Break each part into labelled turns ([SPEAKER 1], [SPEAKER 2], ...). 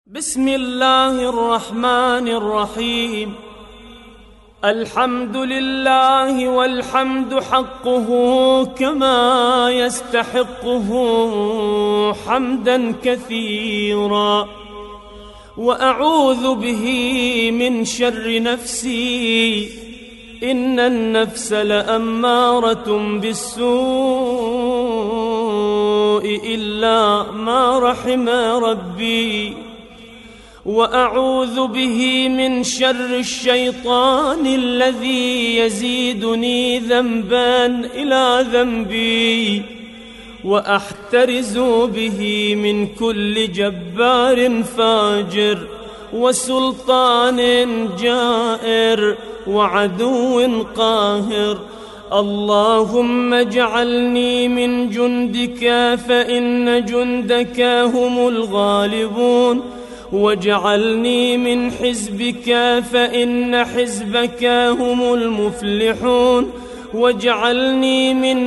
[SPEAKER 1] بسم الله الرحمن الرحيم. الحمد لله والحمد حقه كما يستحقه حمدا كثيرا، وأعوذ به من شر نفسي إن النفس لأمارة بالسوء إلا ما رحم ربي، وأعوذ به من شر الشيطان الذي يزيدني ذنبا إلى ذنبي، وأحترز به من كل جبار فاجر وسلطان جائر وعدو قاهر. اللهم اجعلني من جندك فإن جندك هم الغالبون، واجعلني من حزبك فإن حزبك هم المفلحون، واجعلني من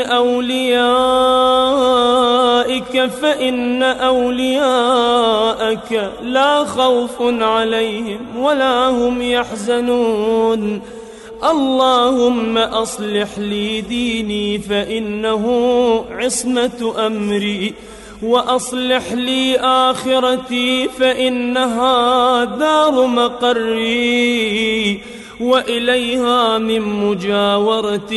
[SPEAKER 1] أوليائك فإن أولياءك لا خوف عليهم ولا هم يحزنون. اللهم أصلح لي ديني فإنه عصمة أمري، وأصلح لي آخرتي فإنها دار مقري، وإليها من مجاورة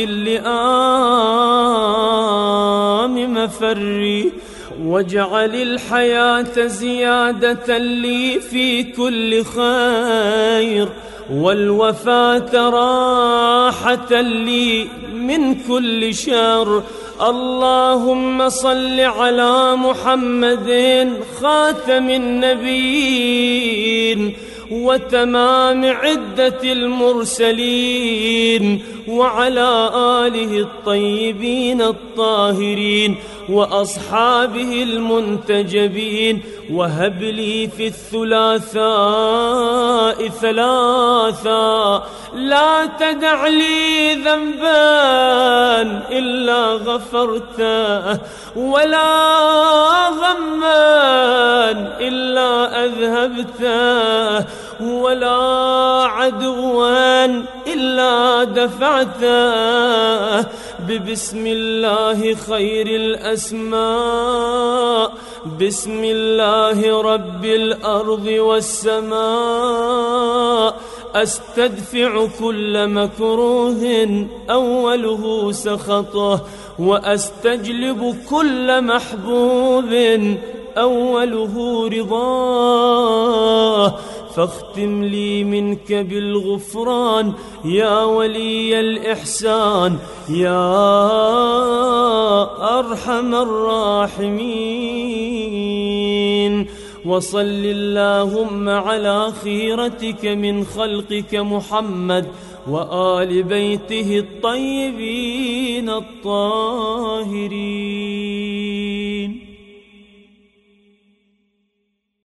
[SPEAKER 1] اللئام مفري. واجعل الحياة زيادة لي في كل خير، والوفاة راحة لي من كل شر. اللهم صل على محمد خاتم النبيين وتمام عدة المرسلين، وعلى آله الطيبين الطاهرين وأصحابه المنتجبين. وهب لي في الثلاثاء ثلاثا، لا تدع لي ذنبا إلا غفرته، ولا غما إلا أذهبته، ولا عدوا إلا دفعته. ببسم الله خير الأسماء، بسم الله رب الأرض والسماء، أستدفع كل مكروه أوله سخطه، وأستجلب كل محبوب أوله رضاه. فاختم لي منك بالغفران يا ولي الإحسان يا أرحم الراحمين. وصل اللهم على خيرتك من خلقك محمد وآل بيته الطيبين الطاهرين.